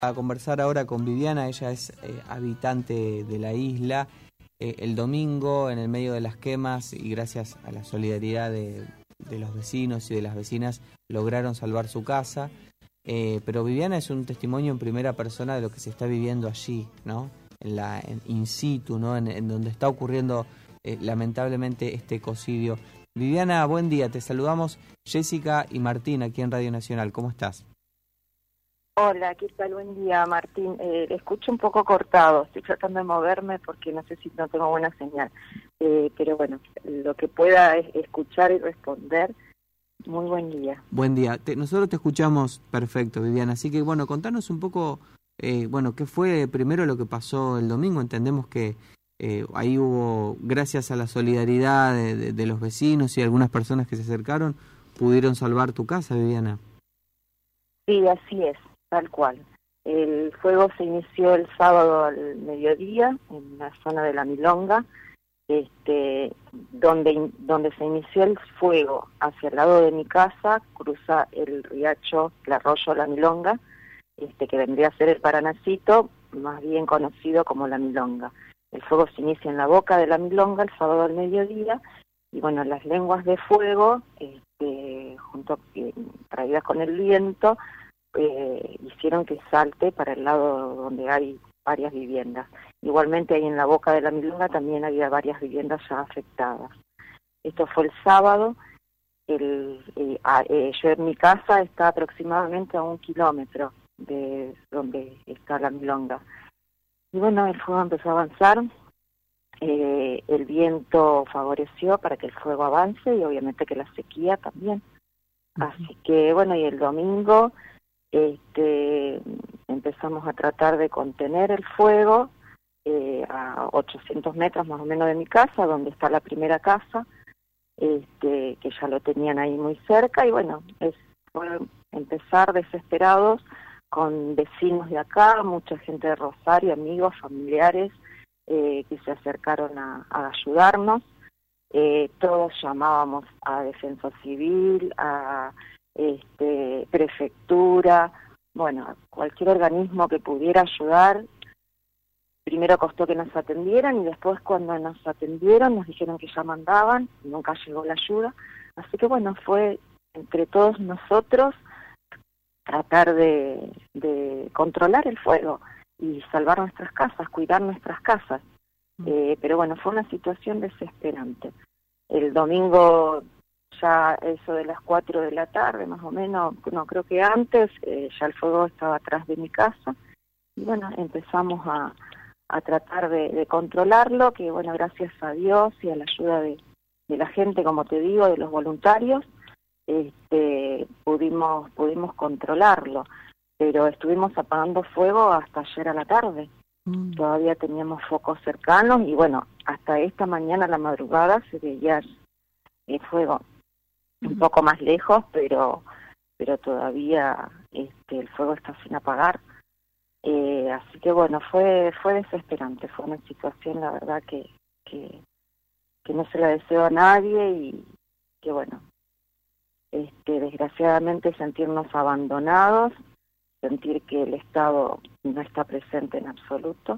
A conversar ahora con Viviana. Ella es habitante de la isla. El domingo, en el medio de las quemas y gracias a la solidaridad de los vecinos y de las vecinas, lograron salvar su casa. Pero Viviana es un testimonio en primera persona de lo que se está viviendo allí, ¿no? En in situ, ¿no? En donde está ocurriendo lamentablemente este ecocidio. Viviana, buen día. Te saludamos Jessica y Martín aquí en Radio Nacional. ¿Cómo estás? Hola, ¿qué tal? Buen día, Martín. Le escucho un poco cortado, estoy tratando de moverme porque no sé si no tengo buena señal. Pero bueno, lo que pueda es escuchar y responder. Muy buen día. Buen día. Nosotros te escuchamos perfecto, Viviana. Así que bueno, contanos un poco, ¿qué fue primero lo que pasó el domingo? Entendemos que ahí hubo, gracias a la solidaridad de los vecinos y algunas personas que se acercaron, pudieron salvar tu casa, Viviana. Sí, así es. Tal cual. El fuego se inició el sábado al mediodía en la zona de La Milonga, donde se inició el fuego hacia el lado de mi casa, cruza el riacho, el arroyo La Milonga, que vendría a ser el Paranacito, más bien conocido como La Milonga. El fuego se inicia en la boca de La Milonga el sábado al mediodía, y bueno, las lenguas de fuego, traídas con el viento, hicieron que salte para el lado donde hay varias viviendas. Igualmente ahí en la boca de La Milonga también había varias viviendas ya afectadas. Esto fue el sábado. Yo en mi casa está aproximadamente a 1 kilómetro de donde está La Milonga. Y bueno, el fuego empezó a avanzar. El viento favoreció para que el fuego avance y obviamente que la sequía también. Así que bueno, y el domingo empezamos a tratar de contener el fuego a 800 metros más o menos de mi casa, donde está la primera casa, que ya lo tenían ahí muy cerca, y bueno, fue empezar desesperados con vecinos de acá, mucha gente de Rosario, amigos, familiares, que se acercaron a ayudarnos. Todos llamábamos a Defensa Civil, a prefectura, bueno, cualquier organismo que pudiera ayudar. Primero costó que nos atendieran y después cuando nos atendieron nos dijeron que ya mandaban, nunca llegó la ayuda. Así que bueno, fue entre todos nosotros tratar de controlar el fuego y salvar nuestras casas, cuidar nuestras casas. Pero bueno, fue una situación desesperante. El domingo, ya eso de las 4 de la tarde, más o menos, no creo que antes, ya el fuego estaba atrás de mi casa. Y bueno, empezamos a tratar de controlarlo, que bueno, gracias a Dios y a la ayuda de la gente, como te digo, de los voluntarios, pudimos controlarlo. Pero estuvimos apagando fuego hasta ayer a la tarde. Todavía teníamos focos cercanos y bueno, hasta esta mañana a la madrugada se veía el fuego un poco más lejos, pero todavía el fuego está sin apagar. Así que bueno, fue desesperante, fue una situación la verdad que no se la deseo a nadie y que bueno, desgraciadamente sentirnos abandonados, sentir que el Estado no está presente en absoluto,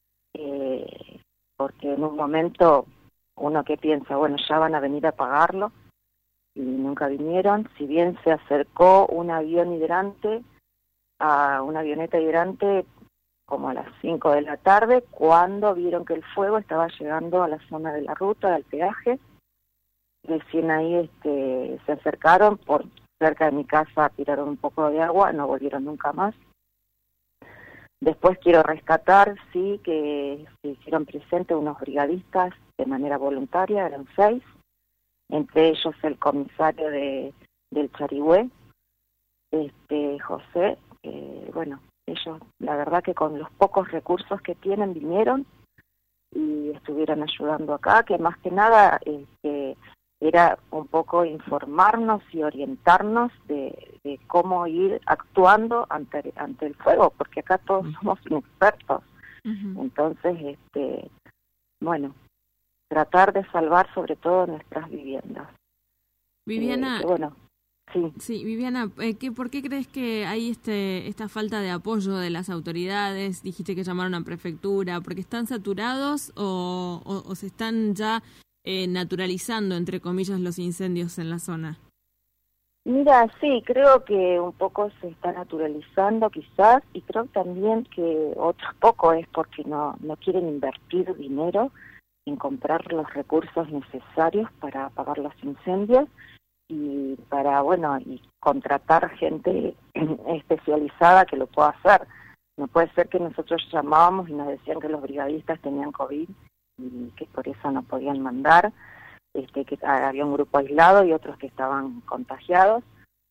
porque en un momento uno que piensa, bueno, ya van a venir a pagarlo, y nunca vinieron. Si bien se acercó un avión hidrante a una avioneta hidrante como a las 5 de la tarde, cuando vieron que el fuego estaba llegando a la zona de la ruta, del peaje. Recién ahí se acercaron, por cerca de mi casa tiraron un poco de agua, no volvieron nunca más. Después quiero rescatar, sí, que se hicieron presentes unos brigadistas de manera voluntaria, eran 6, entre ellos el comisario del Charigüe, José. Bueno, ellos, la verdad que con los pocos recursos que tienen, vinieron y estuvieron ayudando acá, que más que nada era un poco informarnos y orientarnos de cómo ir actuando ante el fuego, porque acá todos somos inexpertos. Entonces, bueno, tratar de salvar sobre todo nuestras viviendas. Viviana, bueno, Sí. Sí, Viviana, ¿por qué crees que hay esta falta de apoyo de las autoridades? Dijiste que llamaron a prefectura, ¿porque están saturados o se están ya naturalizando, entre comillas, los incendios en la zona? Mira, sí, creo que un poco se está naturalizando quizás, y creo también que otro poco es porque no quieren invertir dinero en comprar los recursos necesarios para apagar los incendios y para, y contratar gente especializada que lo pueda hacer. No puede ser que nosotros llamábamos y nos decían que los brigadistas tenían COVID y que por eso no podían mandar, que había un grupo aislado y otros que estaban contagiados,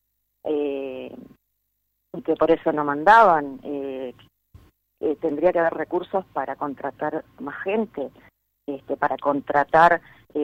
y que por eso no mandaban. Tendría que haber recursos para contratar más gente, para contratar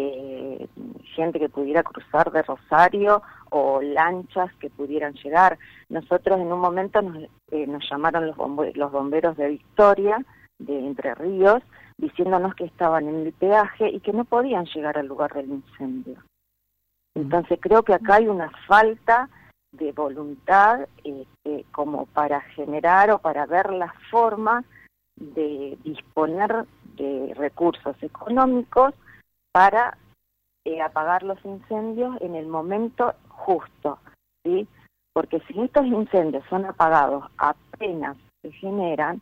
gente que pudiera cruzar de Rosario o lanchas que pudieran llegar. Nosotros en un momento nos llamaron los bomberos de Victoria, de Entre Ríos, diciéndonos que estaban en el peaje y que no podían llegar al lugar del incendio. Entonces creo que acá hay una falta de voluntad como para generar o para ver la forma de disponer de recursos económicos para apagar los incendios en el momento justo, ¿sí? Porque si estos incendios son apagados apenas se generan,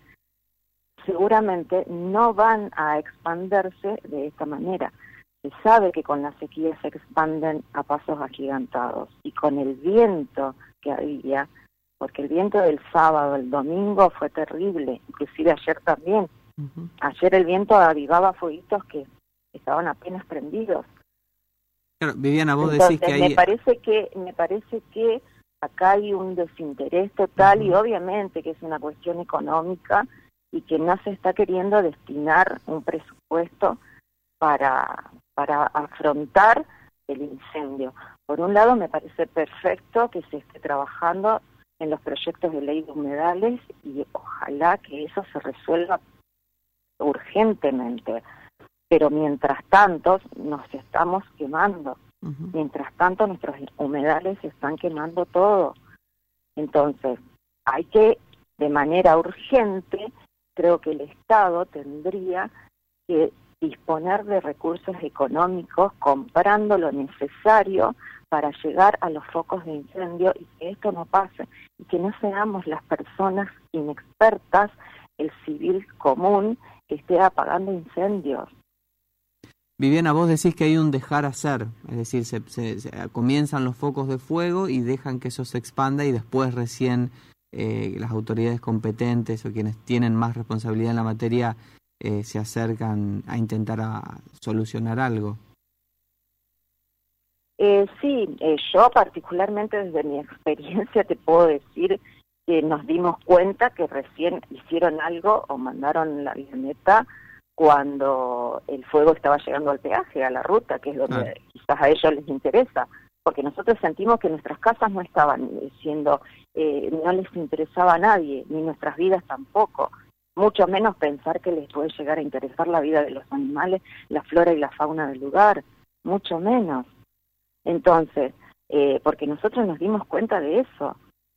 seguramente no van a expandirse de esta manera. Se sabe que con la sequía se expanden a pasos agigantados, y con el viento que había, porque el viento del sábado, el domingo fue terrible, inclusive ayer también. Ayer el viento avivaba fueguitos que estaban apenas prendidos. Claro, Viviana, vos Entonces, decís que me parece que acá hay un desinterés total, y obviamente que es una cuestión económica y que no se está queriendo destinar un presupuesto para afrontar el incendio. Por un lado, me parece perfecto que se esté trabajando en los proyectos de ley de humedales y ojalá que eso se resuelva urgentemente. Pero mientras tanto nos estamos quemando. Mientras tanto nuestros humedales se están quemando todo. Entonces, hay que, de manera urgente, creo que el Estado tendría que disponer de recursos económicos comprando lo necesario para llegar a los focos de incendio y que esto no pase, y que no seamos las personas inexpertas, el civil común, que esté apagando incendios. Viviana, vos decís que hay un dejar hacer, es decir, se comienzan los focos de fuego y dejan que eso se expanda y después recién las autoridades competentes o quienes tienen más responsabilidad en la materia se acercan a intentar solucionar algo. Sí, yo particularmente desde mi experiencia te puedo decir que nos dimos cuenta que recién hicieron algo o mandaron la avioneta cuando el fuego estaba llegando al peaje, a la ruta, que es donde quizás a ellos les interesa, porque nosotros sentimos que nuestras casas no estaban siendo, no les interesaba a nadie, ni nuestras vidas tampoco, mucho menos pensar que les puede llegar a interesar la vida de los animales, la flora y la fauna del lugar, mucho menos. Entonces, porque nosotros nos dimos cuenta de eso.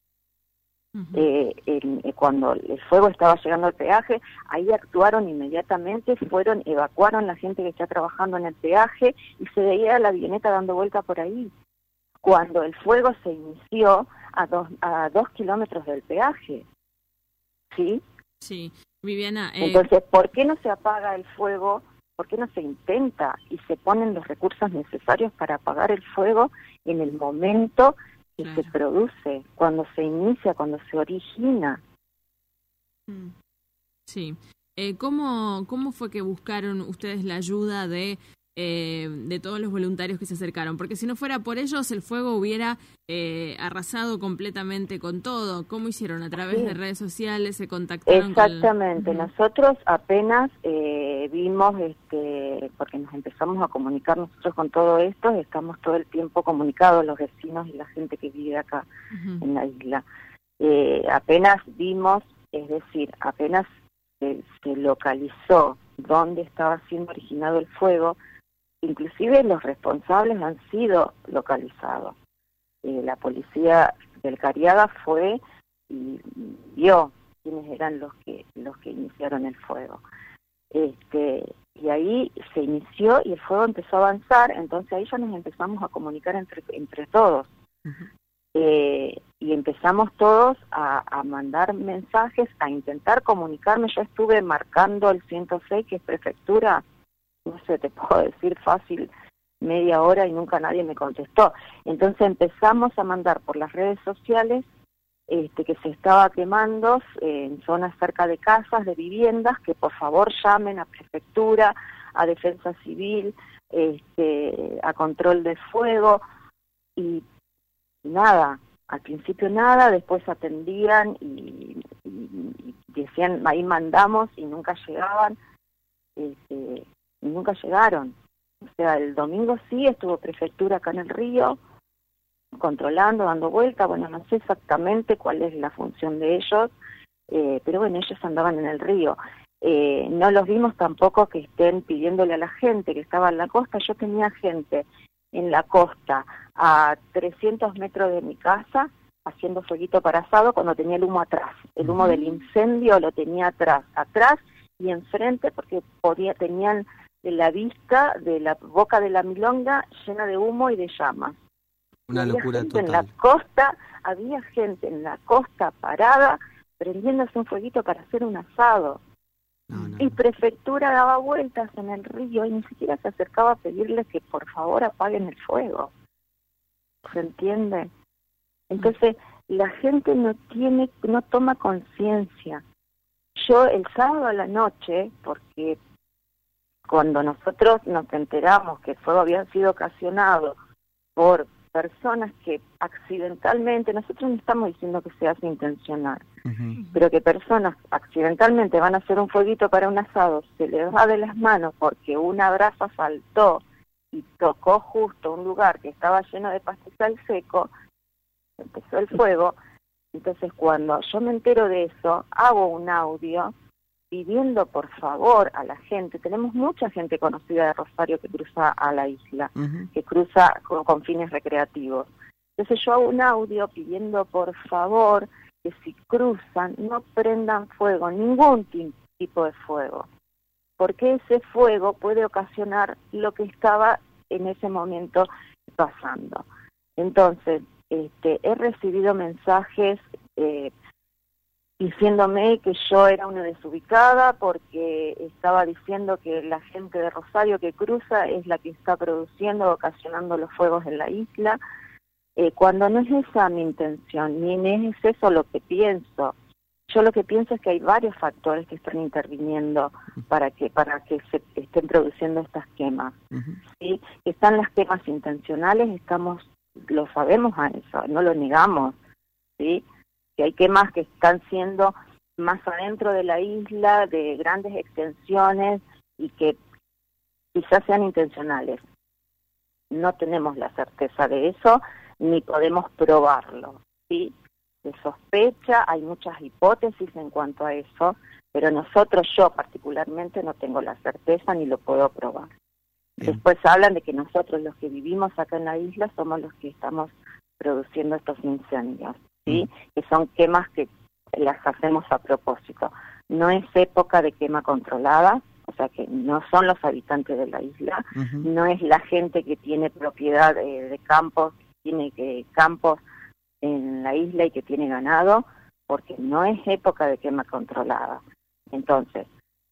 Cuando el fuego estaba llegando al peaje, ahí actuaron inmediatamente, evacuaron la gente que está trabajando en el peaje y se veía la avioneta dando vuelta por ahí. Cuando el fuego se inició a 2 kilómetros del peaje, ¿sí? Sí, Viviana. Entonces, ¿por qué no se apaga el fuego? ¿Por qué no se intenta y se ponen los recursos necesarios para apagar el fuego en el momento que se produce, cuando se inicia, cuando se origina? Sí. ¿Cómo fue que buscaron ustedes la ayuda de todos los voluntarios que se acercaron? Porque si no fuera por ellos, el fuego hubiera arrasado completamente con todo. ¿Cómo hicieron? ¿A través de redes sociales se contactaron? Exactamente. Nosotros apenas vimos, porque nos empezamos a comunicar nosotros con todo esto, estamos todo el tiempo comunicados los vecinos y la gente que vive acá en la isla. Apenas vimos, es decir, apenas se localizó dónde estaba siendo originado el fuego, inclusive los responsables han sido localizados. la policía del Cariaga fue y vio quiénes eran los que iniciaron el fuego. Y ahí se inició y el fuego empezó a avanzar, entonces ahí ya nos empezamos a comunicar entre todos. Y empezamos todos a mandar mensajes, a intentar comunicarme. Yo estuve marcando el 106, que es prefectura, no sé, te puedo decir fácil, media hora y nunca nadie me contestó. Entonces empezamos a mandar por las redes sociales que se estaba quemando en zonas cerca de casas, de viviendas, que por favor llamen a prefectura, a defensa civil, a control de fuego, y nada, al principio nada, después atendían y decían, ahí mandamos, y nunca llegaban, y nunca llegaron. O sea, el domingo sí estuvo prefectura acá en el río, controlando, dando vuelta. Bueno, no sé exactamente cuál es la función de ellos, pero bueno, ellos andaban en el río. No los vimos tampoco que estén pidiéndole a la gente que estaba en la costa. Yo tenía gente en la costa a 300 metros de mi casa haciendo fueguito para asado cuando tenía el humo atrás. El humo del incendio lo tenía atrás y enfrente, porque tenían la vista de la boca de la milonga llena de humo y de llamas. Una locura total. En la costa, había gente en la costa parada prendiéndose un fueguito para hacer un asado. Y prefectura daba vueltas en el río y ni siquiera se acercaba a pedirles que por favor apaguen el fuego. ¿Se entiende? Entonces la gente no toma conciencia. Yo el sábado a la noche, porque cuando nosotros nos enteramos que el fuego había sido ocasionado por personas que accidentalmente, nosotros no estamos diciendo que se hace intencional, pero que personas accidentalmente van a hacer un fueguito para un asado, se les va de las manos porque una brasa saltó y tocó justo un lugar que estaba lleno de pastizal seco, empezó el fuego. Entonces cuando yo me entero de eso, hago un audio pidiendo por favor a la gente. Tenemos mucha gente conocida de Rosario que cruza a la isla, que cruza con fines recreativos. Entonces yo hago un audio pidiendo por favor que si cruzan no prendan fuego, ningún tipo de fuego, porque ese fuego puede ocasionar lo que estaba en ese momento pasando. Entonces he recibido mensajes diciéndome que yo era una desubicada porque estaba diciendo que la gente de Rosario que cruza es la que está produciendo, ocasionando los fuegos en la isla, cuando no es esa mi intención, ni es eso lo que pienso. Yo lo que pienso es que hay varios factores que están interviniendo para que se estén produciendo estas quemas. ¿Sí? Están las quemas intencionales, lo sabemos a eso, no lo negamos, ¿sí? Que hay quemas que están siendo más adentro de la isla, de grandes extensiones, y que quizás sean intencionales. No tenemos la certeza de eso, ni podemos probarlo, ¿sí? Se sospecha, hay muchas hipótesis en cuanto a eso, pero yo particularmente no tengo la certeza ni lo puedo probar. Bien. Después hablan de que nosotros los que vivimos acá en la isla somos los que estamos produciendo estos incendios, ¿sí? Que son quemas que las hacemos a propósito. No es época de quema controlada, o sea que no son los habitantes de la isla, no es la gente que tiene propiedad de campos, tiene campos en la isla y que tiene ganado, porque no es época de quema controlada. Entonces,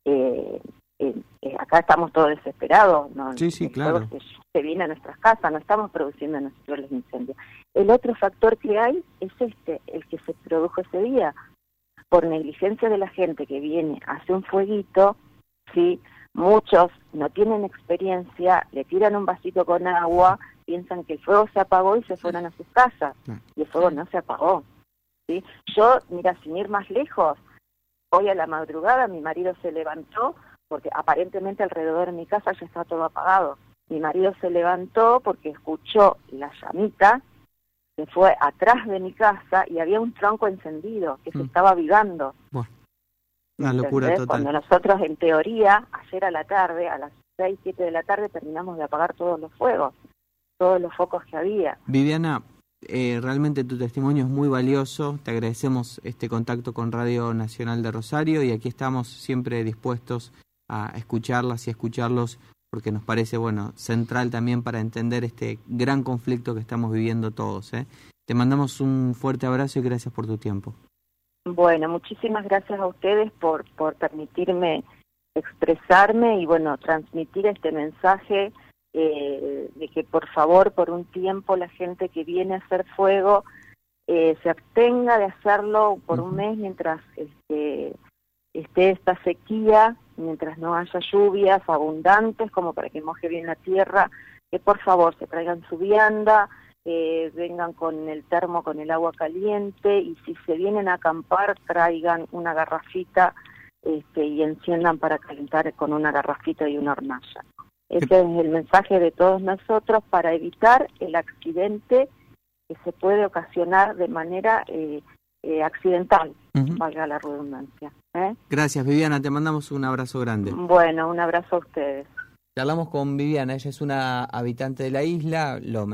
acá estamos todos desesperados, ¿no? Sí, claro. Se viene a nuestras casas, no estamos produciendo nosotros los incendios. El otro factor que hay es el que se produjo ese día, por negligencia de la gente que viene, hace un fueguito, ¿sí? Muchos no tienen experiencia, le tiran un vasito con agua, piensan que el fuego se apagó y se fueron a sus casas, y el fuego no se apagó, ¿sí? Yo, mira, sin ir más lejos, hoy a la madrugada mi marido se levantó, porque aparentemente alrededor de mi casa ya está todo apagado. Mi marido se levantó porque escuchó la llamita, se fue atrás de mi casa y había un tronco encendido que se estaba avivando. Bueno, una locura total. Cuando nosotros, en teoría, ayer a la tarde, a las 6, 7 de la tarde, terminamos de apagar todos los fuegos, todos los focos que había. Viviana, realmente tu testimonio es muy valioso. Te agradecemos este contacto con Radio Nacional de Rosario y aquí estamos siempre dispuestos a escucharlas y a escucharlos porque nos parece, bueno, central también para entender este gran conflicto que estamos viviendo todos. Te mandamos un fuerte abrazo y gracias por tu tiempo. Bueno, muchísimas gracias a ustedes por permitirme expresarme y, bueno, transmitir este mensaje de que, por favor, por un tiempo la gente que viene a hacer fuego se abstenga de hacerlo por un mes mientras esté esta sequía, mientras no haya lluvias abundantes como para que moje bien la tierra, que por favor se traigan su vianda, vengan con el termo con el agua caliente y si se vienen a acampar traigan una garrafita y enciendan para calentar con una garrafita y una hornalla. Ese es el mensaje de todos nosotros para evitar el accidente que se puede ocasionar de manera accidental, valga la redundancia. Gracias, Viviana, te mandamos un abrazo grande. Bueno, un abrazo a ustedes. Charlamos con Viviana, ella es una habitante de la isla,